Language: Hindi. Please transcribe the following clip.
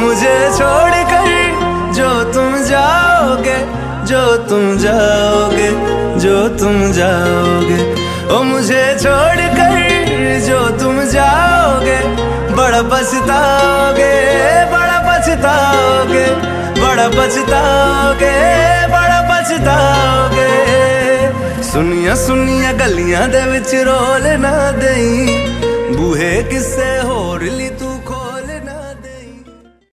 मुझे छोड़ कर जो तुम जाओगे, जो तुम जाओगे, जो तुम जाओगे, ओ मुझे छोड़ कर जो तुम जाओगे, बड़ा पछताओगे, बड़ा पछताओगे, बड़ा पछताओगे, बड़ा पछताओगे। सुनिया सुनिया गलियां दे विच रोल ना देई, बूहे किसे होर ली तू